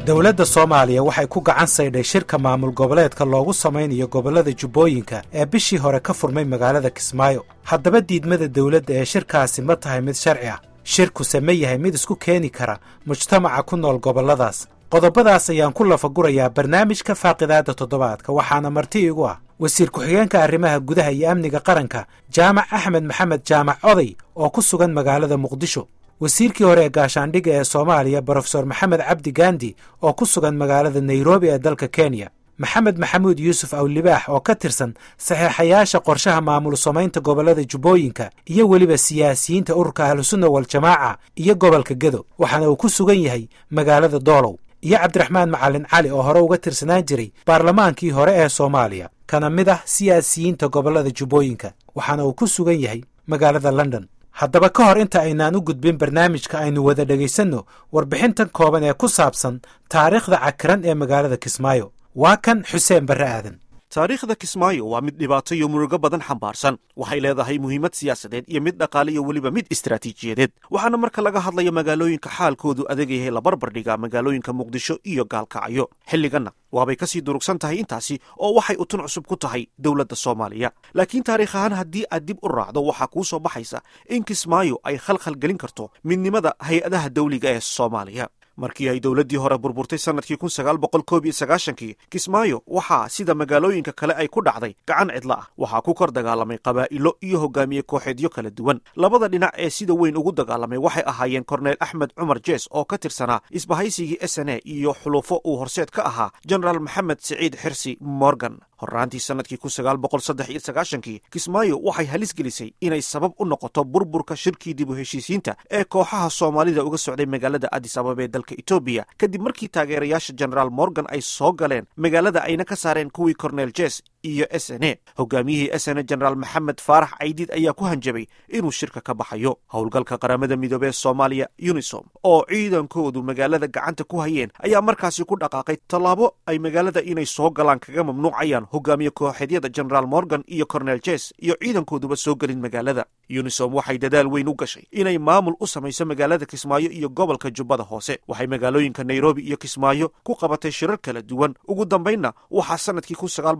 dowladda Soomaaliya waxay ku gacan saydhay shirka maamul goboleedka loogu samaynayo gobollada Jubbooyinka ee bishii hore ka furmay magaalada Kismaayo. Haddaba diidmada dowladda ee shirkaasi ma tahay mid sharci ah? Shirkuse ma yahay mid isku keeni kara mujtamaca ku nool gobolladaas? Qodobadaas ayaan ku lafagurayaa barnaamijka Faaqidaada Toddobaadka, waxaana marti igu ah wasiir ku-xigeenka arrimaha gudaha iyo amniga qaranka Jaamac Axmed Maxamed Jaamac Oday oo ku sugan magaalada Muqdisho, wasiirkii hore ee gaashaandhigga ee Soomaaliya Professor Maxamed Cabdi Gandi oo ku sugan magaalada Nairobi ee dalka Kenya, Maxamed Maxamuud Yuusuf Awlibaax oo ka tirsan saxiixayaasha qorshaha maamul samaynta gobollada Jubbooyinka iyo weliba siyaasiyiinta ururka Ahlusunna wal Jamaaca iyo gobolka Gedo, waxaana uu ku sugan yahay magaalada Doolow, iyo Cabdiraxmaan Macalin Cali oo hore uga tirsanaan jiray baarlamaankii hore ee Soomaaliya kana mid ah siyaasiyiinta gobollada Jubbooyinka, waxaana uu ku sugan yahay magaalada London. haddaba ka hor inta aynaan u gudbin barnaamijka aynu wada dhegaysanno warbixintan kooban ee ku saabsan taariikhda cakiran ee magaalada Kismaayo. Waa kan Xuseen Barre Aadan. taariikhda Kismaayo waa mid dhibaato iyo murugo badan xambaarsan. waxay leedahay muhiimad siyaasadeed iyo mid dhaqaale iyo weliba mid istiraatiijiyadeed, waxaana marka laga hadlayo magaalooyinka xaalkoodu adag yahay la barbardhiga magaalooyinka Muqdisho iyo Gaalkacyo. xilliganna waabay kasii durugsan tahay intaasi oo waxay utun cusub ku tahay dowladda Soomaaliya. laakiin taariikh ahaan haddii aad dib u raacdo waxaa kuu soo baxaysa in Kismaayo ay khalkhal gelin karto midnimada hay-adaha dawliga ee Soomaaliya. markii ay dowladdii hore burburtay sanadkii 1991 Kismaayo waxaa sida magaalooyinka kale ay ku dhacday gacan cidla ah. waxaa ku kor dagaalamay qabaa'ilo iyo hogaamiye kooxeedyo kala duwan. labada dhinac ee sida weyn ugu dagaalamay waxay ahaayeen Korneel Axmed Cumar Jees oo ka tirsanaa isbahaysigii SNA iyo xulufo uu horseed ka ahaa Generaal Maxamed Siciid Xirsi Morgan. horraantii sanadkii 1993 Kismaayo waxay halis gelisay inay sabab u noqoto burburka shirkii dib u heshiisiinta ee kooxaha Soomaalida uga socday magaalada Addis Ababa ee dalka Ethiopia kadib markii taageerayaasha Generaal Morgan ay soo galeen magaalada ayna ka saareen kuwii Korneel Jees iyo SNA. hogaamiyihii SNA Generaal Maxamed Faarax Caydiid ayaa ku hanjabay inuu shirka ka baxayo. howlgalka qaramada midoobay ee Soomaaliya UNISOM oo ciidankoodu magaalada gacanta ku hayeen ayaa markaasi ku dhaqaaqay tallaabo ay magaalada inay soo galaan kaga mamnuucayaan hogaamiye kooxeedyada Generaal Morgan iyo Korneel Jees iyo ciidankooduba soo gelin magaalada. UNISOM waxay dadaal weyn u gashay inay maamul u samayso magaalada Kismaayo iyo gobolka Jubbada Hoose. waxay magaalooyinka Nairobi iyo Kismaayo ku qabatay shirar kala duwan. ugu dambaynna waxaa sanadkii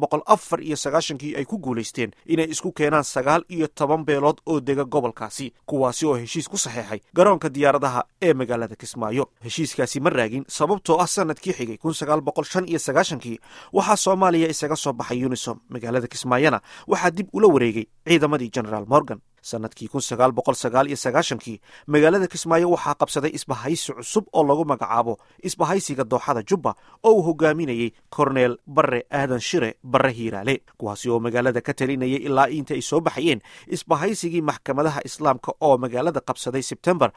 1994 ay ku guulaysteen inay isku keenaan 19 beelood oo dega gobolkaasi, kuwaasi oo heshiis ku saxeexay garoonka diyaaradaha ee magaalada Kismaayo. heshiiskaasi ma raagin sababtoo ah sanadkii xigay 1995 waxaa Soomaaliya isaga soo baxay UNISOM. magaalada Kismaayona waxaa dib ula wareegay ciidamadii Generaal Morgan. sanadkii 1999 magaalada Kismaayo waxaa qabsaday isbahaysi cusub oo lagu magacaabo isbahaysiga Dooxada Jubba oo uu hogaaminayay Korneel Barre Aadan Shire Barre Hiiraale, kuwaasi oo magaalada ka talinayay ilaa inta ay soo baxayeen isbahaysigii maxkamadaha Islaamka oo magaalada qabsaday Sebtembar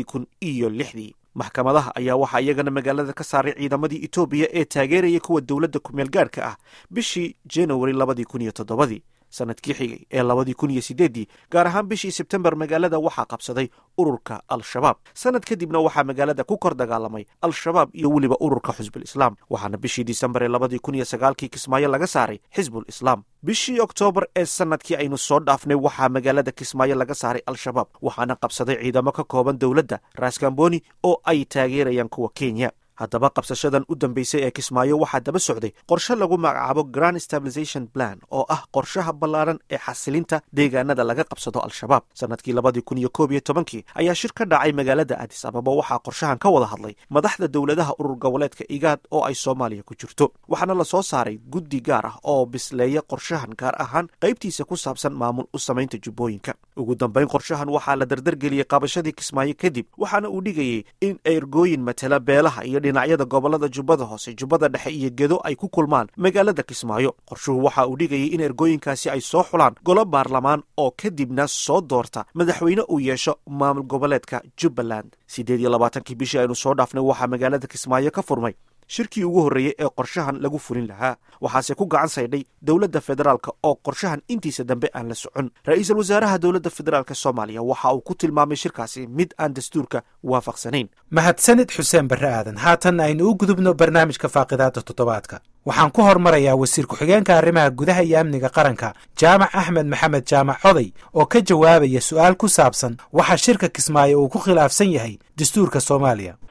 2006. maxkamadaha ayaa waxaa iyagana magaalada ka saaray ciidamadii Ethiopia ee taageerayay kuwa dowladda ku meel gaarka ah bishii January 2007. sanadkii xigay ee 2008 gaar ahaan bishii Sebtembar magaalada waxaa qabsaday ururka Al-Shabaab. sanad kadibna waxaa magaalada ku kor dagaalamay Al-Shabaab iyo weliba ururka Xisbul Islaam, waxaana bishii Disembar ee 2009 Kismaayo laga saaray Xisbul Islaam. bishii Oktoobar ee sanadkii aynu soo dhaafnay waxaa magaalada Kismaayo laga saaray Al-Shabaab, waxaana qabsaday ciidamo ka kooban dowladda Raskamboni oo ay taageerayaan kuwa Kenya. haddaba qabsashadan u dambaysay ee Kismaayo waxaa daba socday qorshe lagu magacaabo Grand Stabilization Plan oo ah qorshaha ballaaran ee xasilinta deegaanada laga qabsado Al-Shabaab. sanadkii 2011 ayaa shir ka dhacay magaalada Addis Ababa. waxaa qorshahan ka wada hadlay madaxda dowladaha urur goboleedka IGAD oo ay Soomaaliya ku jirto, waxaana la soo saaray guddi gaar ah oo bisleeya qorshahan gaar ahaan qaybtiisa ku saabsan maamul u samaynta Jubbooyinka. ugu dambayn qorshahan waxaa la dardargeliyey qabashadii Kismaayo kadib, waxaana uu dhigayay in ergooyin matala beelaha iyo dhinacyada gobolada Jubbada Hoose, Jubbada Dhexe iyo Gedo ay ku kulmaan magaalada Kismaayo. qorshuhu waxa uu dhigayay in ergooyinkaasi ay soo xulaan golo baarlamaan oo kadibna soo doorta madaxweyne uu yeesho maamul goboleedka Jubbaland. 28 bishii aynu soo dhaafnay waxaa magaalada Kismaayo ka furmay shirkii ugu horreeyay ee qorshahan lagu fulin lahaa, waxaase ku gacan saydhay dowladda federaalka oo qorshahan intiisa dambe aan la socon. ra'iisul wasaaraha dowladda federaalka Soomaaliya waxa uu ku tilmaamay shirkaasi mid aan dastuurka waafaqsanayn. mahadsanid Xuseen Barre Aadan. haatan aynu u gudubno barnaamijka Faaqidaada Toddobaadka. waxaan ku hormarayaa wasiir ku-xigeenka arrimaha gudaha iyo amniga qaranka Jaamac Axmed Maxamed Jaamac Oday oo ka jawaabaya su'aal ku saabsan waxa shirka Kismaayo uu ku khilaafsan yahay dastuurka Soomaaliya.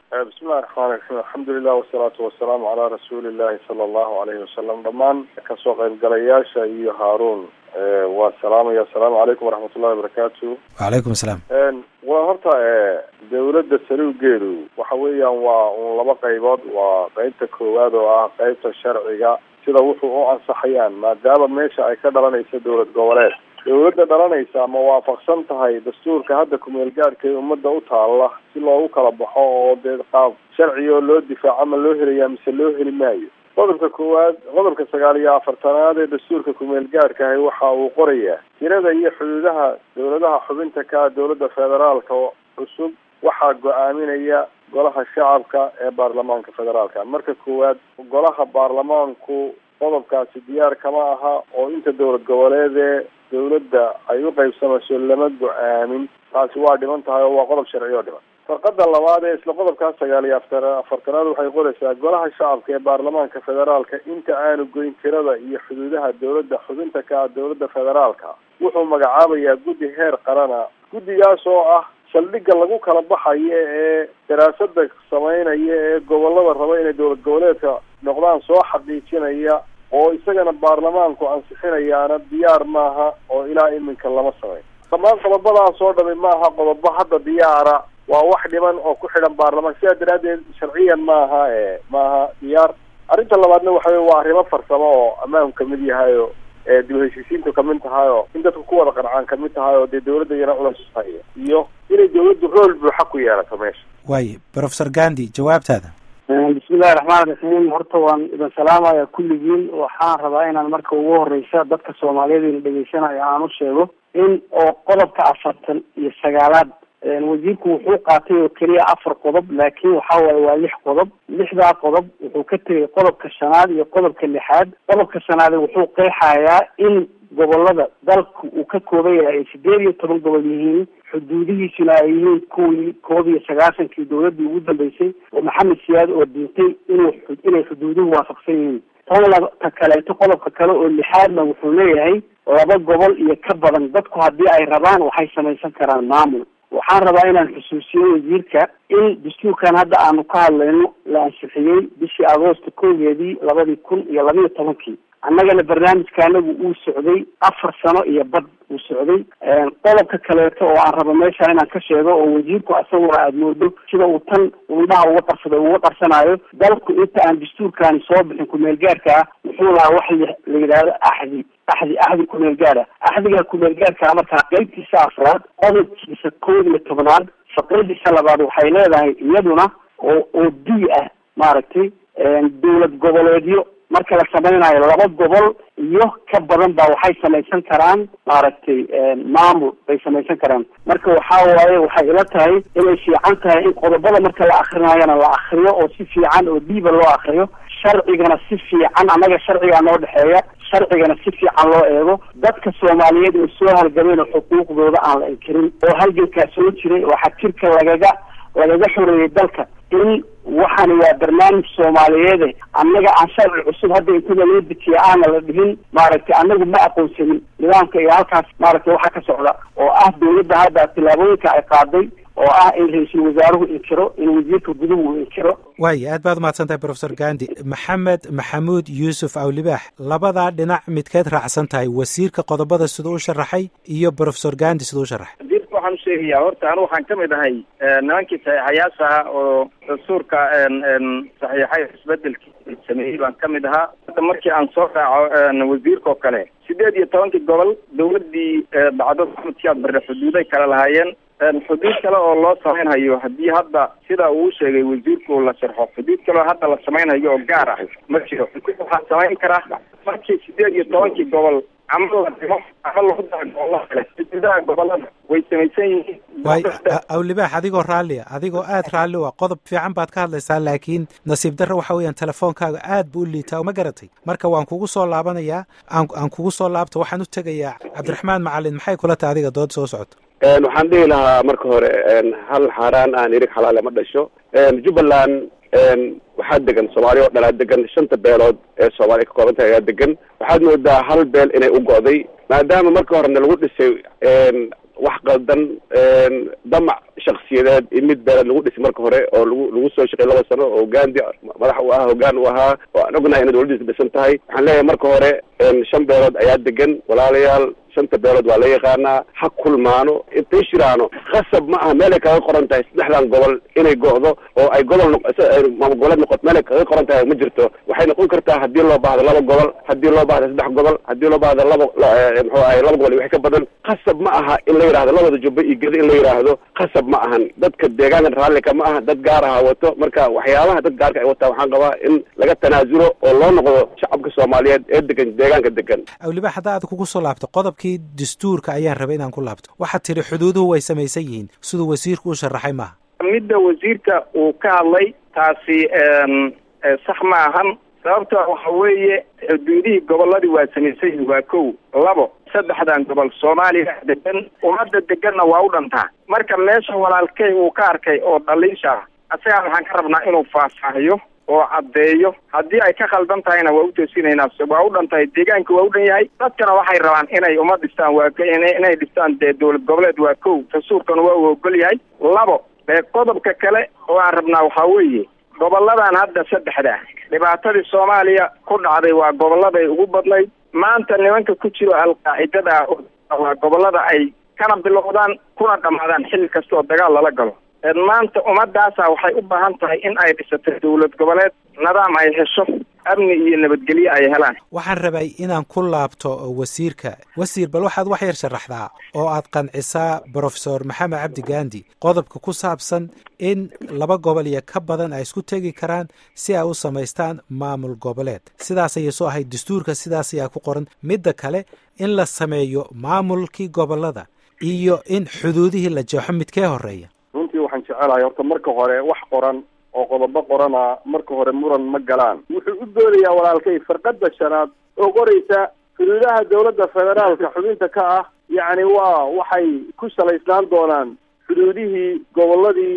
الله الرحمن الرحيم الحمد لله والصلاة والسلام على رسول الله صلى الله عليه وسلم ضمان كسوق القلياشة إيو هارون السلام عليكم ورحمة الله وبركاته. وعليكم السلام. وهرتا دولة السلو جيرو وحويا ولما قيبات وقيبت كواد وقيبت الشرعية سيدا وحوه عن صحيان ما دام ماشي أي كدرانيسا دولة قولات dawladda dhalanaysa ma waafaqsan tahay dastuurka hadda kumeelgaarka ee ummadda u taalla si loogu kala baxo oo dee qaab sharci oo loo difaaco ma loo helayaa mise loo heli maayo. qodobka koowaad qodobka 49 ee dastuurka kumeelgaarka ah waxa uu qorayaa tirada iyo xuduudaha dawladaha xubinta ka dawladda federaalka oo cusub waxaa go'aaminaya golaha shacabka ee baarlamaanka federaalka. marka koowaad golaha baarlamaanku qodobkaasi diyaar kama aha oo inta dawlad goboleed dawladda ay u qaybsamayso lama go'aamin taasi waa dhiman tahay oo waa qodob sharci oo dhiman. farqada labaad ee isla qodobka 49 waxay qoraysaa golaha shacabka ee baarlamaanka federaalka inta aanu goyn tirada iyo xuduudaha dawladda xubinta ka dawladda federaalka wuxuu magacaabayaa guddi heer qarana. guddigaas oo ah saldhigga lagu kala baxayo ee daraasada sameynaya ee gobolada raba inay dawlad goboleedka noqdaan soo xaqiijinaya oo isagana baarlamaanku ansixinayaana diyaar maaha oo ilaa iminka lama sameyn. dhammaan qodobadaas oo dhami maaha qodobo hadda diyaara waa wax dhiman oo ku xidhan baarlamaanka sidaa daraadeed sharciyan maaha diyaar. arrinta labaadna waxa weeye waa arrimo farsamo oo ammaanku kamid yahay oo dib u heshiisiintu kamid tahay oo in dadku ku wada qancaan kamid tahay oo dee dawladda iyana culays tahay iyo inay dawladdu rool buuxa ku yeelato meesha. waaye professor Gandhi jawaabtaada. bismillahi raxmaani raxiim. horta waan idin salaamaya kulligiin. waxaan rabaa inaan marka ugu horeysa dadka soomaaliyeed ina dhegeysanaya aan u sheego in oo qodobka 49 wasiirku wuxuu qaatay oo keliya 4 qodob laakiin waxa waaye waa 6 qodob. 6daa qodob wuxuu ka tegay qodobka 5 iyo qodobka 6. qodobka 5 wuxuu qeexayaa in gobolada dalku uu ka kooban yahay 18 gobol yihiin xuduudihiisuna ay yihiin kuwii 19 dawladii ugu dambeysay oo maxamed siyaad oo diintay inay xuduuduhu waafaqsan yihiin. tan kaleeto qodobka kale oo 6 wuxuu leeyahay 2 gobol iyo ka badan dadku haddii ay rabaan waxay samaysan karaan maamul. waxaan rabaa inaan xusuusiyo wasiirka in dastuurkan hadda aanu ka hadlayno la ansixiyey bishii agoosto 1 2012 annagana barnaamijka anagu uu socday 4 sano iyo bad uu socday. qodobka kaleeto oo aan rabo meesha inaan ka sheego oo wasiirku asaguna aad moodo sida uu tan indhaha uga qarsanayo dalku inta aan dastuurkani soo bixin kumeelgaarka ah wuxuu lahaa wax la yidhaahdo axdi kumeelgaara. axdiga kumeelgaarka markaa qaybtiisa 4 qodobkiisa 11 faqradiisa 2 waxay leedahay iyaduna oo di ah maaragtay dawlad goboleedyo marka la samaynayo 2 gobol iyo ka badan baa waxay samaysan karaan maaragtay maamul bay samaysan karaan. marka waxa waaye waxay ila tahay inay fiican tahay in qodobada marka la akhrinaayana la akhriyo oo si fiican oo diiba loo akhriyo sharcigana si fiican annaga sharciga noo dhaxeeya sharcigana si fiican loo eego dadka Soomaaliyeed oo soo halgameen xuquuqdooda aan la inkirin oo halgankaas soo jiray oo xadkirka lagaga xoreeyay dalka in waxaan waa barnaamij Soomaaliyeed annaga aan sharci cusub hadda inta loo dejiyo aan la dhihin maaragtay annagu ma aqoonsanin nidaamka iyo halkaas maaragtay waxa ka socda oo ah dawladda hadda tilaabooyinka ay qaaday oo ah in ra'iisul wasaaruhu inkiro in wasiirka guduhu inkiro. waaye aad baad umahadsantahay professor Gandhi. maxamuud yuusuf awlibaax labadaa dhinac midkeed raacsan tahay wasiirka qodobada siduu u sharaxay iyo professor Gandhi siduu u sharaxay. waxaan sheegayaa horta anu waxaan kamid ahay nimankii saxiixayaasha oo dastuurka saxiixay isbedelkii sameeyey baan kamid ahaa. hadda markii aan soo raaco wasiirka oo kale 18 gobol dawladii bacdo maxamed siyaad barre xuduuday kala lahaayeen. xuduud kale oo loo sameynhayo haddii hadda sida uu sheegay wasiirku la sharxo xuduud kale oo hadda la sameynhayo oo gaar ah ma jiro. waxaa samayn karaa markii 18 gobol xuduudaha gobolada way samaysan yihiin. waay awlibaax adigoo raallia adigoo aad raalli u ah qodob fiican baad ka hadlaysaa laakiin nasiib darro waxa weeyaan telefoonkaaga aad buu u liitaa ma garatay. marka waan kugu soo laabanayaa aan kugu soo laabto waxaan u tegayaa cabdiraxmaan macalin maxay kula tahay adiga dood soo socoto. waxaan dhihi lahaa marka hore hal xaaraan aan irig xalaale ma dhasho. jubbaland waxaa degan Soomaaliya oo dhan degan 5 beelood ee Soomaaliya ka kooban tahay ayaa degan. waxaad moodaa hal beel inay u go'day maadaama marka horena lagu dhisay wax qaldan damac shaksiyadeed iyo mid beeled lagu dhisi marka hore oo lagu soo shaqeey 2 sano oo Gandhi madax u ah hoggaan u ahaa oo aan ognahay in dawladdiisa dhisan tahay waxaan leeyahay marka hore 5 beelood ayaa degan walaalayaal 5 beelood waa la yaqaanaa ha kulmaano intay shiraano qasab ma aha meel ay kaga qoran tahay 3 gobol inay go'do oo ay gobol gobolad noqoto meel ay kaga qoran tahay ma jirto waxay noqon kartaa haddii loo baahdo 2 gobol haddii loo baahdo 3 gobol haddii loo baahdo 2 gobol wax ka badan qasab ma aha in la yiraahdo labada jubba iyo gedi in la yiraahdo qasab ma ahan dadka deegaanka raalli kama aha dad gaar ah wato marka waxyaabaha dad gaarka ay wataa waxaan qabaa in laga tanaasulo oo loo noqdo shacabka Soomaaliyeed ee degan deegaanka degan awliba hadaa aad kugu soo laabto qodobkii dastuurka ayaan rabay inaan ku laabto waxaad tiri xuduuduhu way samaysan yihiin sidoo wasiirku u sharaxay maaha midda wasiirka uu ka hadlay taasi sax ma ahan sababta waxa weeye xuduudihii gobolladii waa samaysan waa 1 2 3 gobol Soomaaliya degan umada deganna waa u dhantaa marka meesha walaalkay uu ka arkay oo dhaliisha asaga waxaan ka rabnaa inuu faahfaahiyo oo cadeeyo haddii ay ka khaldan tahayna waa u toosinaynaa waa u dhantahay deegaanka waa u dhan yahay dadkana waxay rabaan inay uma dhistaan waa inay dhistaan dawlad goboleed waa 1 dastuurkana waa u ogol yahay 2 qodobka kale oo aan rabnaa waxaa weeye goboladan hadda 3 dhibaatadii Soomaaliya ku dhacday waa goboladay ugu badnayd maanta nimanka ku jiro al-qaacidada waa gobolada ay kana bilowdaan kuna dhamaadaan xilli kasta oo dagaal lala galo maanta umadaasa waxay u baahan tahay in ay dhisato dawlad goboleed nidaam ay hesho amni iyo nabadgelyo ay helaan waxaan rabay inaan ku laabto wasiir bal waxaad wax yar sharaxdaa oo aad qancisaa Professor Maxamed Cabdi Gandhi qodobka ku saabsan in 2 gobol iyo ka badan ay isku tegi karaan si ay u samaystaan maamul goboleed sidaas ay soo ahayd dastuurka sidaas ayaa ku qoran midda kale in la sameeyo maamulkii gobolada iyo in xuduudihii la jeexo midkee horeeya runtii waxaan jecelahay horta marka hore wax qoran oo qodobo qorana marka hore muran ma galaan wuxuu u doonayaa walaalkay farqada shanaad oo qoraysa xuduudaha dawladda federaalka xubinta ka ah yacni waxay ku salaysnaan doonaan xuduudihii goboladii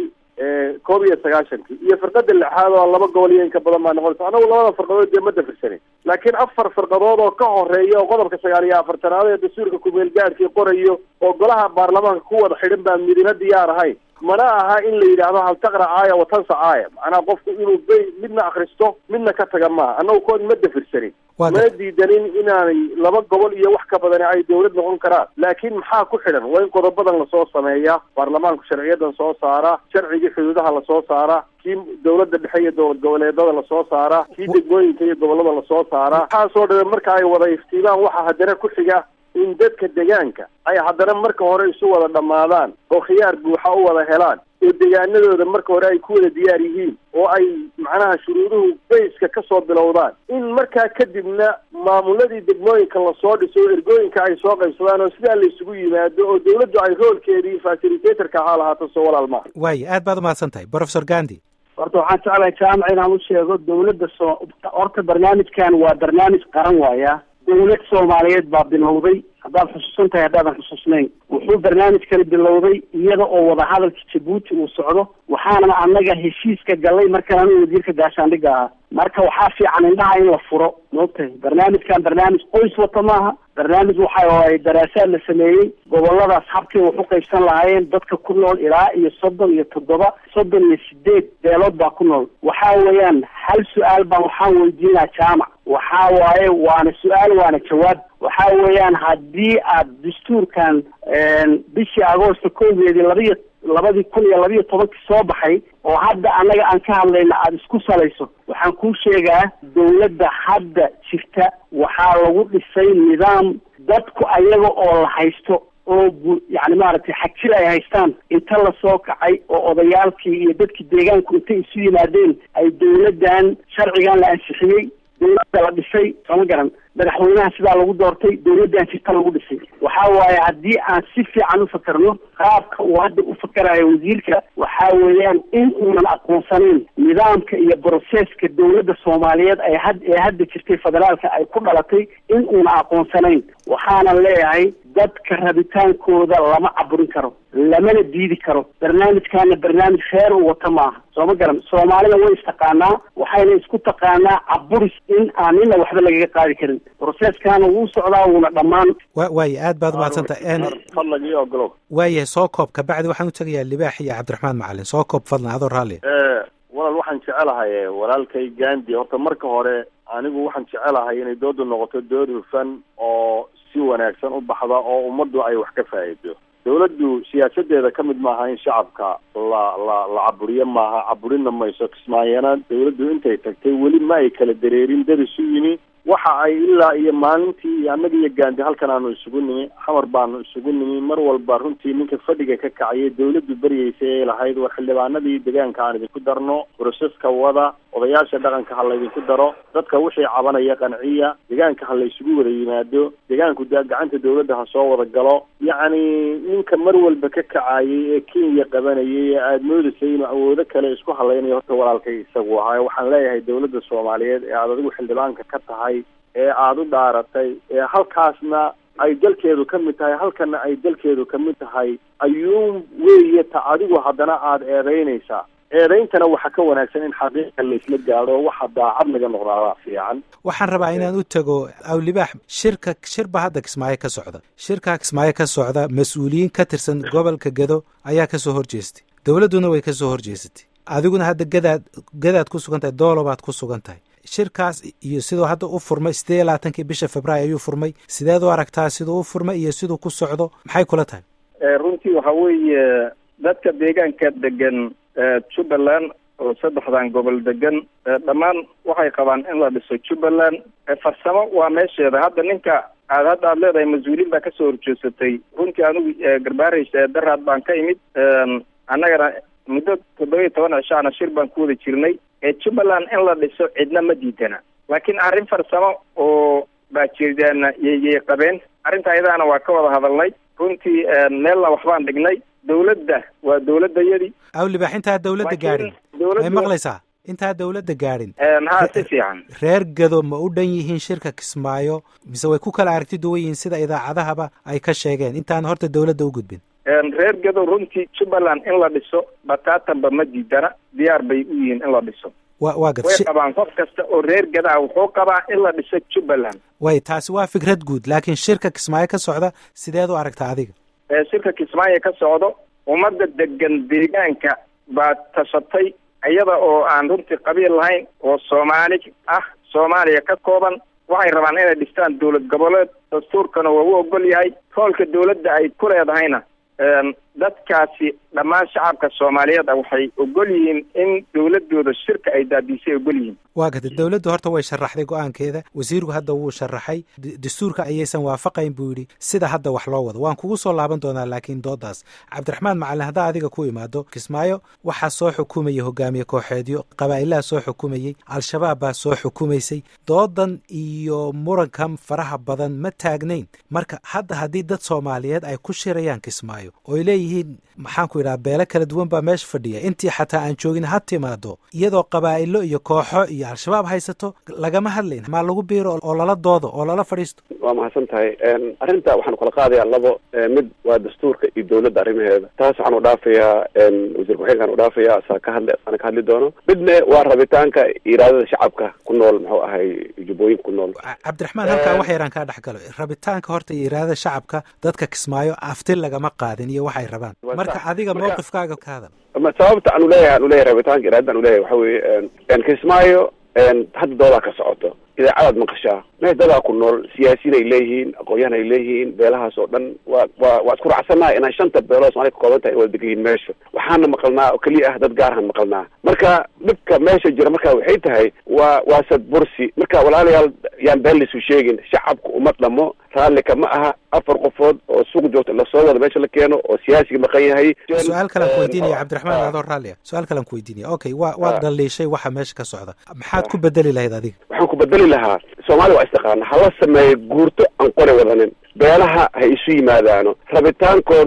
19 iyo farqada 6 oo 2 gobol iyo in ka badan baa noqonaysa anagu labada farqadood ma dafirsanin laakiin 4 farqadood oo ka horeeya oo qodobka 49 ee dastuurka ku meel gaarkii qorayo oo golaha baarlamaanka ku wada xidhan baa midina diyaar ahay mana aha in la yiraahdo hal taqra aaya wa tansa aaya macna qofku inuu midna akhristo midna ka taga ma anagu kood ma dafirsanin ma diidanin inaanay 2 gobol iyo wax ka badan ay dawlad noqon karaan laakiin maxaa ku xidhan waa in qodobadan la soo sameeyaa baarlamaanku sharciyadan soo saara sharcigii xuduudaha la soo saara kii dawladda dhexe iyo dawlad goboleedada la soo saara kii degmooyinka iyo gobolada la soo saara waxaasoo dhan marka ay wada iftiimaan waxa haddana ku xiga in dadka deegaanka ay haddana marka hore isu wada dhamaadaan oo khiyaar buuxa u wada helaan oo deegaanadooda marka hore ay ku wada diyaar yihiin oo ay macnaha shuruuduhu bayska ka soo bilowdaan in markaa kadibna maamuladii degmooyinka lasoo dhiso oo ergooyinka ay soo qaybsadaan oo sidaa la isugu yimaado oo dawladdu ay roolkeedii facilitatorka ahaa lahaato soo walaal maaha waayo aad baad umahadsan tahay Professor Gandhi horta waxaan jeclahay jaamac inaan u sheego dawladda horta barnaamijkan waa barnaamij qaran waaya dawlad Soomaaliyeed baa bilowday haddaad xusuusan tahay haddaadan xusuusnayn wuxuu barnaamijkani bilowday iyada oo wadahadalka Djibouti uu socdo waxaana annaga heshiiska galay markaan wasiirka gaashaandhigga ahaa marka waxaa fiican indhaha in la furo noqtay barnaamijkan barnaamij qoys wata maaha barnaamij waxa daraasaad la sameeyey goboladaas habkii wax u qaybsan lahaayeen dadka ku nool ilaa iyo 38 beelood baa ku nool waxa weeyaan hal su'aal baan waxaan weydiinaa jaamac waxa waaye waana su'aal waana jawaab waxa weeyaan haddii aad dastuurkan bishii Agoosto 1 2012 soo baxay oo hadda anaga aan ka hadlayna aad isku salayso waxaan ku sheegaa dawladda hadda jirta waxaa lagu dhisay nidaam dadku ayaga oo la haysto oo yani maaragtay xajir ay haystaan inta la soo kacay oo odayaalkii iyo dadkii deegaanku intay isu yimaadeen ay dawladdan sharcigan la ansixiyey dawladda la dhisay sama garan madaxweynaha sidaa lagu doortay dawladdan jirta lagu dhisay waxa waaye haddii aan si fiican u fakarno qaabka uu hadda u fakarayo wasiirka waxa weeyaan in uunan aqoonsanayn nidaamka iyo broseska dawladda Soomaaliyeed ay hadda jirtay federaalka ay ku dhalatay in uunan aqoonsanayn waxaanan leeyahay dadka rabitaankooda lama caburin karo, lamana diidi karo. barnaamijkaana barnaamij reer u wata maaha, soo ma garan. soomaalida way istaqaanaa, waxayna isku taqaanaa caburis in aan nina waxba lagaga qaadi karin. broseskaana wuu socdaa, wuuna dhammaan. waaye aad baad umahadsanta. fadlan ogolow. waayahay soo koob, kabacdi waxaan u tegayaa Libaax iyo Cabdiraxmaan Macalin. soo koob fadlan adoo raalli. walaal waxaan jecelahay walaalkay Gandhi, horta marka hore anigu waxaan jecelahay inay doodu noqoto dood hufan oo si wanaagsan u baxda oo ummaddu ay wax ka faa'iido. dawladdu siyaasadeeda ka mid maaha in shacabka la caburiyo maaha, caburinna mayso. Kismaayana dawladdu intay tagtay weli ma ay kala dareerin dad isu yimi. waxa ay ilaa iyo maalintii annaga iyo Gandhi halkan aanu isugu nimi, xamar baanu isugu nimi. mar walba runtii ninka fadhiga ka kacayay dawladdu baryeysay ay lahayd war xildhibaanadii deegaanka aan idinku darno, broseska wada, odayaasha dhaqanka ha laydinku daro, dadka wixii cabanaya qanciya, deegaanka ha la isugu wada yimaado, deegaanku gacanta dawladda ha soo wada galo. yacni ninka mar walba ka kacayay ee Kenya qabanayay ee aada moodaysay inuu awoodo kale isku halaynayo horta walaalkay isagu ahaa. waxaan leeyahay dawladda Soomaaliyeed ee aad adigu xildhibaanka ka tahay, ee aada u dhaaratay, ee halkaasna ay dalkeedu ka mid tahay, halkana ay dalkeedu ka mid tahay, ayuun weeye ta adigu haddana aada eedaynaysaa. eedayntana waxa ka wanaagsan in xaqiiqa la isla gaadho, waxa daacad naga noqdaa fiican. waxaan rabaa inaan u tago Libaax. shirba hadda Kismaayo ka socda. shirka Kismaayo ka socda, mas-uuliyiin ka tirsan gobolka Gedo ayaa ka soo horjeestay, dawladduna way ka soo horjeesatay. adiguna hadda gadaad ku sugan tahay, doolo baad ku sugan tahay. shirkaas iyo siduu hadda u furmay 28 bisha Febraayo ayuu furmay. sideed u aragtaa siduu u furmay iyo siduu ku socdo, maxay kula tahay? runtii waxa weeye dadka deegaanka degan Jubbaland oo saddexdan gobol degan dhammaan waxay qabaan in la dhiso Jubbaland. farsamo waa meesheeda. hadda ninka aad leedahay mas-uuliin baa kasoo horjeesatay. runtii anigu garbaaraysa daraad baan ka imid. annagana muddo 17 cishaana shir baan ku wada jirnay. Jubbaland in la dhiso cidna ma diidana, laakiin arrin farsamo oo baa jiraan yey qabeen. arrinta ayadaana waa ka wada hadalnay. runtii meelna waxbaan dhignay. dawladda waa dawladayadii. Libaax intaa dawladda gaadhin way maqlaysaa. intaa dawladda gaadhin ha si fiican. reer Gedo ma u dhan yihiin shirka Kismaayo mise way ku kala aragti duwan yihiin sida idaacadahaba ay ka sheegeen intaan horta dawladda u gudbin? reer Gedo runtii Jubbaland in la dhiso bataatanba ma diidana, diyaar bay u yihiin in la dhiso. way qabaan qof kasta oo reer Gedo wuxuu qabaa in la dhiso Jubbaland. way taasi waa fikrad guud, laakiin shirka Kismaayo ka socda sideed u aragtaa adiga? shirka Kismaayo ka socdo, ummadda degan deegaanka baa tashatay, iyada oo aan runtii qabiil lahayn, oo Soomaali ah, Soomaaliya ka kooban. waxay rabaan inay dhistaan dawlad goboleed. dastuurkana waa u ogol yahay. roolka dawladda ay ku leedahayna dadkaasi dhammaan shacabka Soomaaliyeed waxay ogol yihiin in dawladooda shirka ay daadisay ogol yihiin. waa gada dawladdu horta way sharaxday go'aankeeda. wasiirku hadda wuu sharaxay. dastuurka ayaysan waafaqayn buu yidhi sida hadda wax loo wado. waan kugu soo laaban doonaa laakiin doodaas. Cabdiraxmaan Macalin, haddaa adiga ku imaado, Kismaayo waxaa soo xukumaya hogaamiye kooxeedyo, qabaa'ilaha soo xukumayey, al-shabaab baa soo xukumaysay. doodan iyo murankan faraha badan ma taagnayn. marka hadda haddii dad Soomaaliyeed ay ku shirayaan Kismaayo oo ay leeyihiin maxaan ku idhaha beelo kala duwan baa meesha fadhiya, intii xataa aan joogin ha timaado, iyadoo qabaa'ilo iyo kooxo iyo al-shabaab haysato, lagama hadlayn. maa lagu biiro oo lala doodo oo lala fadhiisto? waa mahadsan tahay. arrinta waxaan kala qaadayaa labo. mid waa dastuurka iyo dawladda arrimaheeda. taas waxaan u dhaafayaa wasiir ku-xigeenkaan u dhaafayaa asaa ka hadli doono. midna waa rabitaanka iraadada shacabka ku nool, muxuu ahay jubbooyinka ku nool. Cabdiraxmaan, halkaa wax yaraan kaa dhex galo. rabitaanka horta iyo iraadada shacabka, dadka Kismaayo afti lagama qaadin iyo waxay rabaan. marka adiga mowqifkaaga ka hadal. sababta aanu leeyahay rabitaanka iraadada aanu leeyahay waxa weeye Kismaayo hadda doodaa ka socoto. idaacadaad maqashaa meesha dadaa ku nool, siyaasiyiin ay leeyihiin, aqoon-yahan ay leeyihiin. beelahaas oo dhan waa isku raacsannahay inaan 5 beelood Soomaaliya ka kooban tahay wada degan yihiin meesha. waxaana maqalnaa oo keliya ah dad gaarahan maqalnaa. marka dhibka meesha jira marka waxay tahay waa sadbursi. marka walaalayaal yaan been laysu sheegin. shacabku uma dhamo, raallika ma aha 4 qofood oo suuq joogta lasoo wada meesha la keeno oo siyaasiga maqan yahay. su-aal kalan ku weydiinaya Cabdiraxmaan adoo raalliya. su-aal kalan ku weydiinaya. okay, waad dhaliishay waxa meesha ka socda. maxaad ku bedeli lahayd adiga? waxaan ku bedeli lahaa, Soomaaliya waa istaqaana, hala sameeyo guurto aan qori wadanin. beelaha ha isu yimaadaano, rabitaankooda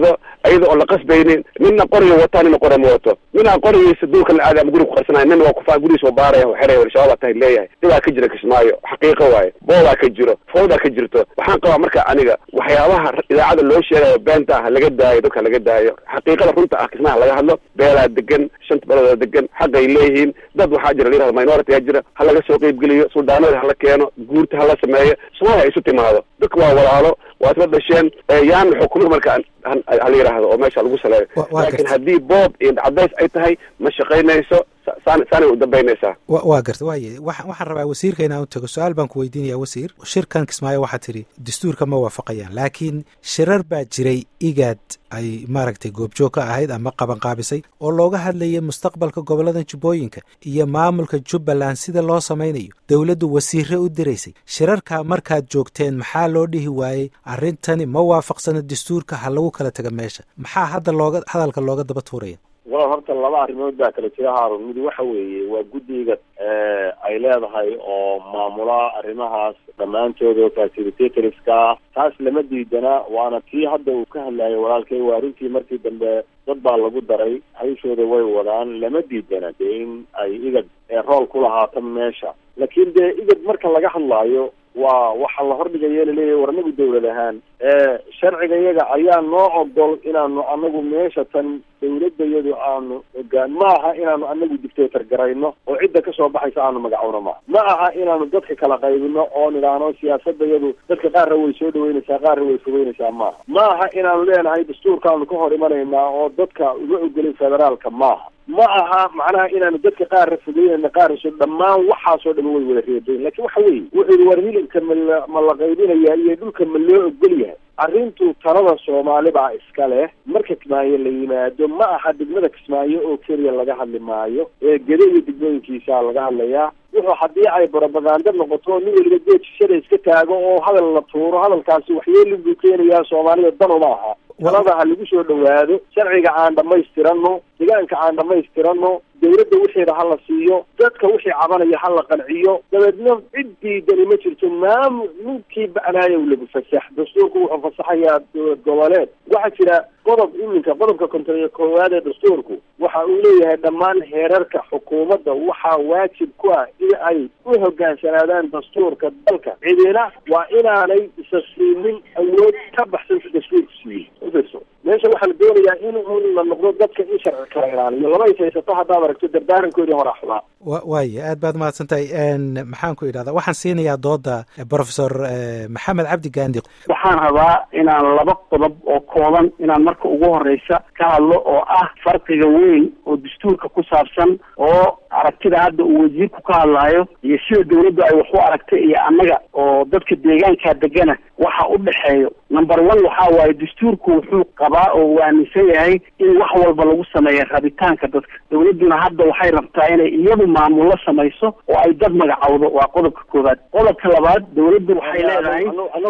ayada oo la qasbaynin nina qoriga wataa nina qori ma wato nina qorigiisa duulka la aada ama guriga kuqarsanaya nina waa kufaa gurigiisa baaraya xeraya al-shabaab tahay leeyahay sidaa ka jira Kismaayo xaqiiqo waaye booda ka jiro fooda ka jirto waxaan qabaa marka aniga waxyaabaha idaacada loo sheegayo beenta ah laga daayo dadka laga daayo xaqiiqada runta ah Kismaayo laga hadlo beelaa degan shanta beelood degan xaqay leeyihiin dad waxaa jira leeyahay minority jira hal laga soo qayb geliyo suldaanada hal keeno guurta hal sameeyo Soomaaliya isu timaado dadku waa walaalo waa isla dhasheen yaan xukuumada marka hal yiraahdo oo meesha lagu saleeyo laakiin haddii boob iyo cadays ay tahay ma shaqaynayso saanay u dambaynaysaa waa garta waxaan rabaa wasiirka inaan u tago su-aal baan ku weydiinayaa wasiir shirkan Kismaayo waxaa tidhi dastuurka ma waafaqayaan laakiin shirar baa jiray igaad ay maaragtay goobjoog ka ahayd ama qabanqaabisay oo looga hadlayay mustaqbalka gobolada jubbooyinka iyo maamulka Jubbaland sida loo samaynayo dowladdu wasiirre u diraysay shirarka markaad joogteen maxaa loo dhihi waayey arrintani ma waafaqsana dastuurka ha lagu kala taga meesha maxaa hadda hadalka looga daba tuuraya walaal horta laba arrimood baa kala jira Haarun mid waxa weeye waa guddiga ay leedahay oo maamula arrimahaas dhammaantooda facilitatorska taas lama diidana waana tii hadda uu ka hadlayo walaalkay waa runtii markii dambe dad baa lagu daray hayshooda way wadaan lama diidana dee in ay igad rool ku lahaato meesha laakiin dee igad marka laga hadlaayo waa waxa la hordhigaya leeyahay warnagu dawlad ahaan sharciga iyaga ayaa noo ogol inaanu anagu meesha tan dawladayadu aanu ogaan ma aha inaanu anagu dictator garayno oo cidda ka soo baxaysa aanu magacowno ma aha inaanu dadka kala qaybino oo nidhaahno siyaasadayadu dadka qaarna way soo dhaweynaysaa qaarna way fogeynaysaa ma aha inaanu leenahay dastuurkaanu ka hor imanaynaa oo dadka uga ogolay federaalka maaha ma aha macnaha inaanu dadka qaarna fogeynayna qaarso dhammaan waxaasoo dhan way wada reebeen laakiin waxa weeye wuxuu war hilibka ma la qaybinayaa iyo dhulka ma loo ogol yahay arrintu talada Soomaali baa iska leh marka Kismaayo la yimaado ma aha degmada Kismaayo oo kaliya laga hadli maayo gedo iyo degmooyinkiisa laga hadlayaa wuxuu haddii ay propaganda noqoto nin waliba geedkiisa iska taago oo hadal la tuuro hadalkaasi waxyeelin buu keenayaa Soomaalida dan uma aha talada ha lagu soo dhawaado sharciga aan dhamaystirano deegaanka aan dhamaystirano dawladda wixii la siiyo dadka wixii cabanaya hal la qanciyo dabeedna ciddii dani ma jirto maamulkii bacnaayo lagu fasax dastuurku wuxuu fasaxayaa goboleed waxaa jira qodobka konton koowaad ee dastuurku waxa uu leeyahay dhammaan heerarka xukuumadda waxaa waajib ku ah in ay u hogaansanaadaan dastuurka dalka cidina waa inaanay isa siinin awood ka baxsan dastuurku siiyey meesha waxaa la doonayaa in la noqdo dadka in sharci kala ilaaliyo lama haysato haddaad aragto dardaarankoodii hore axlaa waaye aad baad mahadsantahay maxaan ku idhahdaa waxaan siinayaa dooda professor maxamed cabdi gaandi waxaan rabaa inaan laba qodob oo kooban inaan marka ugu horeysa ka hadlo oo ah farqiga weyn oo dastuurka ku saabsan oo aragtida hadda uu wasiirku ka hadlaayo iyo sida dawladdu ay wax u aragtay iyo annaga oo dadka deegaanka degana waxa u dhexeeyo number 1 waxa waaye dastuurku wuxuu qabaa oo uu aaminsan yahay in wax walba lagu sameeyo rabitaanka dadka dawladduna hadda waxay rabtaa inay iyadu maamulo samayso oo ay dad magacowdo waa qodobka koowaad qodobka labaad dawladdu waxay leedahay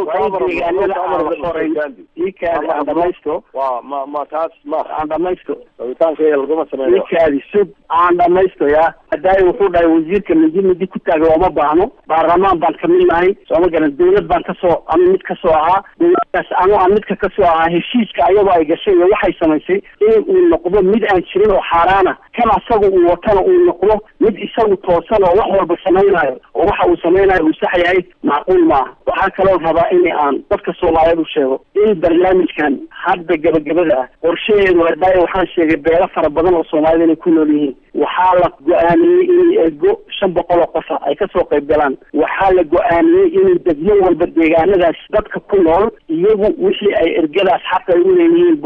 hadaayo wuxuu dhahay wasiirka midi ku taaga ooma baahno baarlamaan baan kamid nahay sooma garan dawlad baan kasoo ama mid kasoo ahaa dawladdaas ama aan midka kasoo ahaa heshiiska ayadoo ay gashay iyo waxay samaysay in uu noqdo mid aan jirin oo xaaraana kan asaga uu watana uu noqdo mid isagu toosan oo wax walba samaynayo oo waxa uu samaynayo uu sax yahay macquul maaha waxaa kaloo rabaa in aan dadka Soomaaliyeed u sheego in barnaamijkan hadda gabagabada ah qorshaheedu hadaayo waxaan sheegay beelo fara badan oo Soomaalida inay ku nool yihiin waxaa la go'aamiyey in eego 500 oo qof ay ka soo qayb galaan waxaa la go'aamiyey in degmo walba deegaanadaas dadka ku nool iyagu wixii ay ergadaas xaq ay u leeyihiin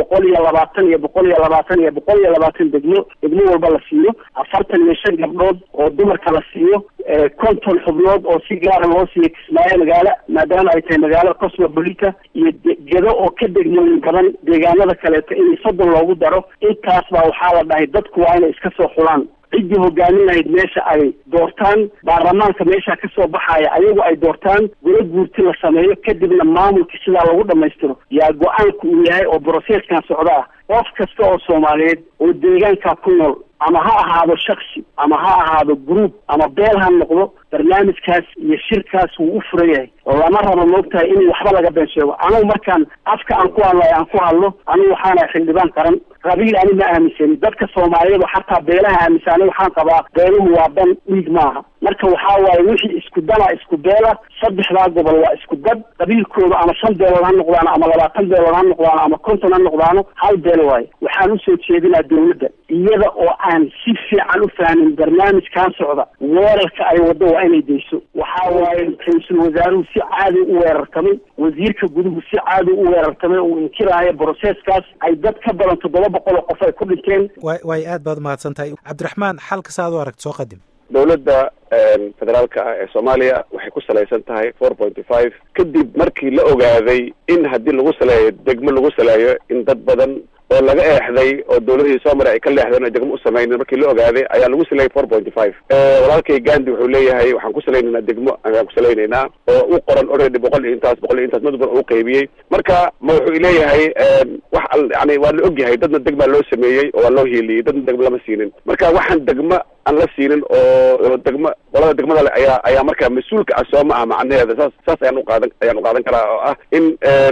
120 degmo walba la siiyo 45 gabdhood oo dumarka la siiyo 50 xubnood oo si gaar ah loo siiyo Kismaayo magaalo maadaama ay tahay magaalo cosmopolitan iyo gedo oo ka degmooyin badan deegaanada kale in 30 loogu daro intaas baa waxaa la dhahay dadku waa inay iska soo xulaan ciddii hogaaminayd meesha ay doortaan baarlamaanka meesha ka soo baxaya ayagu ay doortaan golo guurti la sameeyo kadibna maamulka sidaa lagu dhamaystiro yaa go-aanku uu yahay oo processkan socda ah qof kasta oo Soomaaliyeed oo deegaanka ku nool ama ha ahaado shaksi ama ha ahaado group ama beel ha noqdo barnaamijkaas iyo shirkaas wuu u furan yahay lama rabo moogtahay in waxba laga been sheego. anigu markaan afka aan ku hadlayo aan ku hadlo anigu waxaana xildhibaan qaran qabiil ani ma aaminsani dadka soomaaliyeed xataa beelaha aaminsan anigu waxaan qabaa beeluhu waa dan dhiig maaha. marka waxaa waaye wixii isku dana isku beela saddexdaa gobol waa isku dad qabiilkooda ama 5 beelood ha noqdaan ama 20 beelood ha noqdaan ama 50 ha noqdaan hal beel waaye. waxaan usoo jeedinaa dawladda iyada oo aan si fiican u fahmin barnaamijkan socda weerarka ay wado waa inay deyso. waxaa waaye ra'iisul wasaaruhu si caadi u weerartamay, wasiirka guduhu si caadi u weerartamay oo inkiraayo processkaas ay dad ka badan 700 qof ay ku dhinteen. way aad baad mahadsantahay Cabdiraxmaan. xalka saad u aragto soo qadim. dawladda federaalka ah ee Soomaaliya waxay ku salaysan tahay 4.5 kadib markii la ogaaday in haddii lagu saleeyo degmo lagu saleeyo in dad badan oo laga eexday oo dawladihii Soomaaliya ay ka leexdeen oo degmo u sameeyeen markii la ogaaday ayaa lagu saleeyay 4.5 walaalkay Gandhi wuxuu leeyahay waxaan ku saleynaynaa degmo ayaan ku saleynaynaa oo u qoran already 100 intaas madbar uu qaybiyay. marka ma wuxuu leeyahay wax yani waa la ogyahay dadna degmo loo sameeyay oo loo hiiliyay dadna degmo lama siinin. marka waxaan degmo aan la siinin oo degmo walada degmada ayaa markaa mas-uulka ah soo ma aha macnaheeda saas ayaan u qaadan karaa oo ah in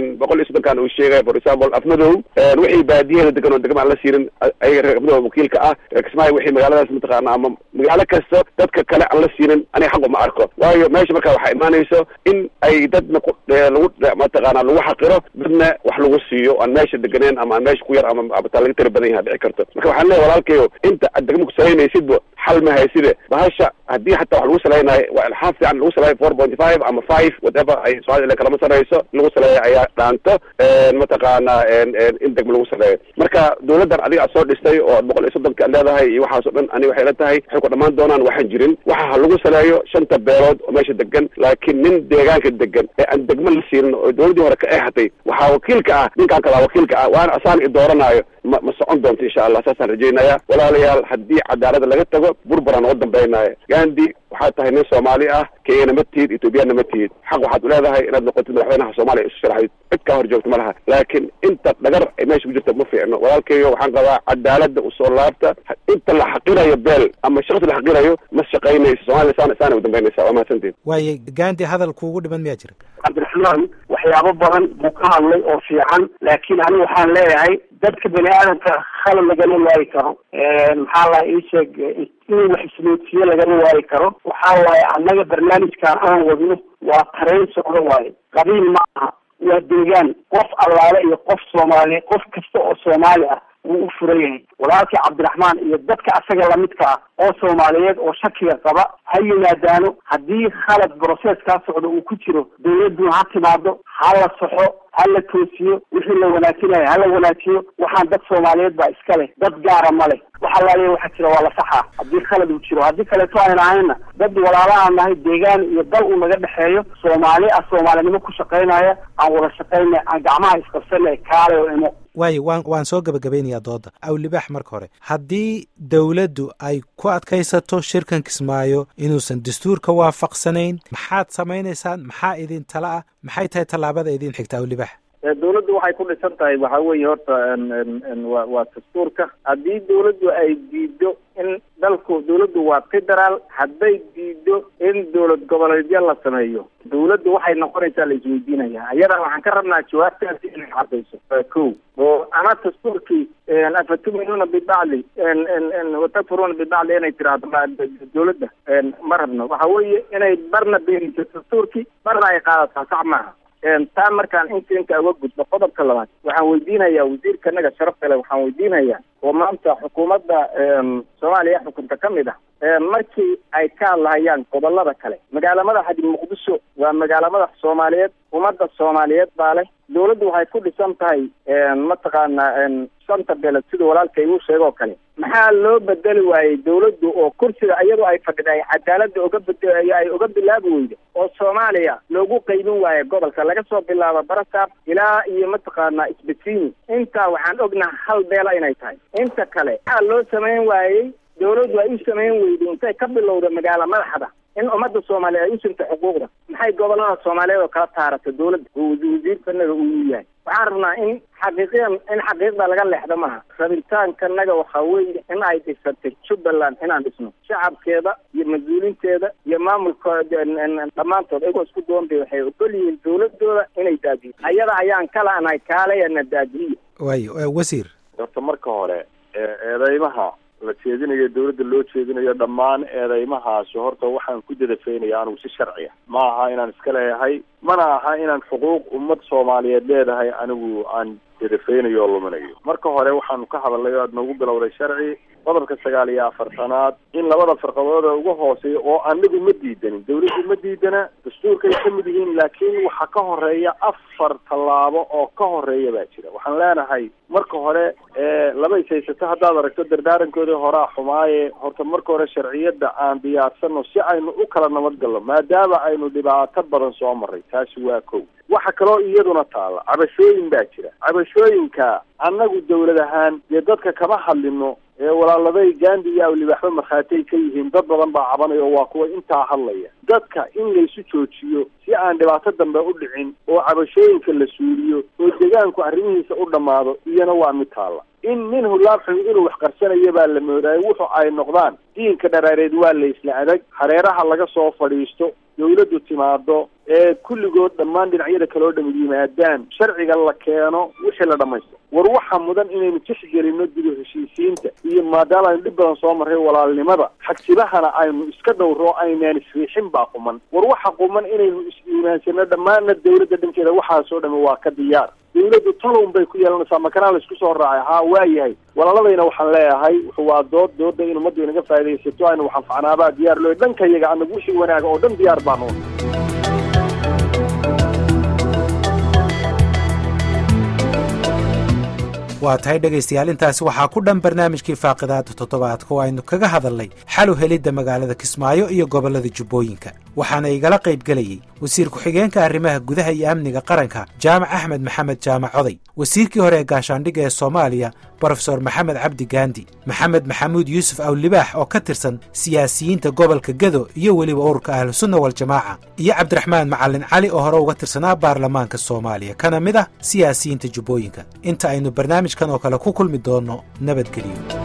130 kan uu sheegay for example afmadow wixii baadiyada degan oo degmo aan la siinin ayaga reer afmadow wakiilka ah Kismaayo wixii magaaladaas mataqaana ama magaalo kasta dadka kale aan la siinin aniga xaq uma arko. waayo meesha markaa waxaa imaanayso in ay dadna lagu mataqaana lagu xaqiro dadna wax lagu siiyo aan meesha deganeen ama aan meesha ku yar ama abataa laga tira badan yahay dhici karto. marka waxaan leeyahay walaalkayo inta aad degmo ku salaynaysidba xal ma hayside bahasha haddii xataa wax lagu salaynayo waa ilxaaf fiican lagu salayo 4.5 ama 5 whatever ay Soomaaliya kalama sareyso lagu salayo ayaa dhaanto mataqaana in degmo lagu salayo. marka dawladdan adiga soo dhistay oo 130 ka leedahay iyo waxaas oo dhan ani waxay la tahay waxay ku dhamaan doonaan waxaan jirin. waxa lagu salayo 5 beelood oo meesha degan laakiin nin deegaanka degan ee aan degmo la siirin oo dawladii hore ka eexatay waxaa wakiilka ah ninkan kala wakiilka ah waana asaan idooranaayo ma socon doonto insha Allah. saasaan rajaynaya walaalayaal haddii cadaalada laga tago burburan oo dambeynaya. Gandhi waxaad tahay nin Soomaali ah Kenya ma tiid Ethiopia ma tiid xaq waxaad u leedahay inaad noqotid madaxweynaha Soomaaliya isu sharaxid cid ka hor joogto malaha laakiin inta dhagar ay meesha ku jirto ma fiicno. walaalkayo waxaan qabaa cadaalada u soo laabta inta la xaqirayo beel ama shaqada la xaqirayo ma shaqaynayso Soomaaliya saana u dambeynaysa. waa mahadsantiin. waaye Gandhi hadalku ugu dhiman miyaa jira? Cabdiraxmaan waxyaabo badan buu ka hadlay oo fiican laakiin anigu waxaan leeyahay dadka bani aadamka khalad lagama waayi karo. maxaa la ii sheeg in wax ismoodsiyo lagama waayi karo. waxaa waaye annaga barnaamijkan aan wadno waa tareen socdo waaye qabiil ma aha waa deegaan qof allaale iyo qof Soomaali qof kasta oo Soomaali ah wuu u furan yahay. walaalkii Cabdiraxmaan iyo dadka asaga lamidka ah oo Soomaaliyeed oo shakiga qaba ha yimaadaano haddii khalad processkaas socdo uu ku jiro dawladdu ha timaado ha la saxo ha la toosiyo wixii la wanaajinayo ha la wanaajiyo. waxaan dad Soomaaliyeed baa iska leh dad gaara ma leh. waxa la leeyahay waxa jira waa la saxaa haddii khalad uu jiro haddii kaleeto aan ahayna dad walaalaha nahay deegaan iyo dal uu naga dhexeeyo Soomaali ah Soomaalinimo ku shaqaynaya aan wada shaqaynay aan gacmaha isqabsanay kaale oo imo. waayo waan soo gabagabeynayaa dooda. Awlibaax marka hore haddii dawladdu ay ku adkaysato shirkan Kismaayo inuusan dastuurka waafaqsanayn maxaad samaynaysaan? maxaa idin tala ah? maxay tahay tallaabada idin xigta Awlibaax? dawladdu waxay ku dhisan tahay waxaa weeye horta waa dastuurka. haddii dawladdu ay diido in dalku dawladdu waa federaal hadday diido in dawlad goboleedyo la sameeyo dawladdu waxay noqonaysaa la isweydiinaya. ayada waxaan ka rabnaa jawaabtaasi inay cadayso kow oo ama dastuurkii afatuminuna bibacli watakfuruna bibacli inay tiraahdo dawladda ma rabno. waxa weeye inay barna beeniso dastuurkii barna ay qaadataa sax maaha. taa markaan inta uga gudbo qodobka labaad waxaan weydiinayaa wasiirka naga sharafta leh waxaan weydiinayaa oo maanta xukuumadda Soomaaliya xukunta ka mid ah markii ay ka hadlayaan gobolada kale magaala madaxda Muqdisho waa magaala madax Soomaaliyeed ummadda Soomaaliyeed baa leh. dawladdu waxay ku dhisan tahay mataqaana 5 beelood sida walaalkay uu sheego kale. maxaa loo bedeli waayay dawladdu oo kursiga iyadu ay fadhiday cadaalada uga bilaabi weydo oo Soomaaliya loogu qaybin waayo gobolka laga soo bilaabo Barasaab ilaa iyo mataqaana Isbitiini. inta waxaan ognahay hal beela inay tahay. inta kale loo sameyn waayay dawladdu ay u sameyn weydo intay ka bilowdo magaala madaxda in ummadda soomaaliya ay u sinto xuquuqda maxay gobolada soomaaliyeed oo kala taarata dawladda oo wasiirkanaga uu yahay waxaan rabnaa in xaqiiqda laga leexdo maaha rabitaankanaga waxaa weeye in ay dhisatay Jubbaland inaan dhisno shacabkeeda iyo mas-uuliinteeda iyo maamulkooda dhammaantood ayagoo isku doonbay waxay ogol yihiin dawladooda inay daadiyo ayada ayaan kalaanahay kaalayana daadiyo waayo wasiir horta marka hore eedeymaha la jeedinayo dawladda loo jeedinayo dhammaan eedeymahaasi horta waxaan ku dadafeynaya anigu si sharci ah ma aha inaan iska leeyahay mana aha inaan xuquuq ummad Soomaaliyeed leedahay anigu aan dadafeynayo oo luminayo marka hore waxaanu ka hadalnay oo aad noogu bilowday sharci qodobka 49 in labada farqadood ugu hooseeyo oo anigu ma diidanin dawladdu ma diidana dastuurkay ka mid yihiin laakiin waxa ka horeeya 4 tallaabo oo ka horeeya baa jira waxaan leenahay marka hore laba isaysato haddaad aragto dardaarankooda hore xumaaye horta marka hore sharciyada aan diyaarsano si aynu u kala nabad galno maadaama aynu dhibaato badan soo maray taasi waa kow waxa kaloo iyaduna taala cabashooyin baa jira cabashooyinka annagu dawlad ahaan iyo dadka kama hadlino walaaladay Gandhi iyo Libaxba markhaatay ka yihiin dad badan baa cabanaya oo waa kuwa intaa hadlaya dadka in la isu joojiyo si aan dhibaato dambe u dhicin oo cabashooyinka la suuliyo oo deegaanku arrimihiisa u dhamaado iyana waa mid taala in nin hulaafin inuu wax qarsanayo baa la moodaay wuxuu ay noqdaan diinka dharaareed waa la isla adag hareeraha laga soo fadhiisto dawladdu timaado kulligood dhammaan dhinacyada kale oo dhamid yimaadaan sharciga la keeno wixii la dhamaysto war waxa mudan inaynu tixgelino dib u heshiisiinta iyo maadaama aynu dhib badan soo maray walaalnimada xagsibahana aynu iska dhowro aynaan isriixin baa quman war waxa quman inaynu is-iimaansano dhammaanna dawladda dhankeeda waxaasoo dhami waa ka diyaar dawladdu talon bay ku yeelanaysaa makanaa la isku soo raacay haa waa yahay walaaladayna waxaan leeyahay waa dooda in ummaddu inaga faa'iidaysato aynu wax anfacnaabaa diyaar loo dhankayaga anagu wixii wanaaga oo dhan diyaar baanu waa tahay dhegaystayaal intaasi waxaa ku dhan barnaamijkii faaqidaada toddobaadka oo aynu kaga hadalnay xal u helidda magaalada Kismaayo iyo gobollada Jubbooyinka waxaana igala qayb galayay wasiir ku-xigeenka arrimaha gudaha iyo amniga qaranka Jaamac Axmed Maxamed Jaamac Oday wasiirkii hore ee gaashaandhigga ee Soomaaliya Professor Maxamed Cabdi Gandi Maxamed Maxamuud Yuusuf Awlibaax oo ka tirsan siyaasiyiinta gobolka Gado iyo weliba ururka Ahlusunna wal Jamaaca iyo Cabdiraxmaan Macallin Cali oo hore uga tirsanaa baarlamaanka Soomaaliya kana mid ah siyaasiyiinta Jubbooyinka inta aynu barnaamijkan oo kale ku kulmi doono nabadgelyo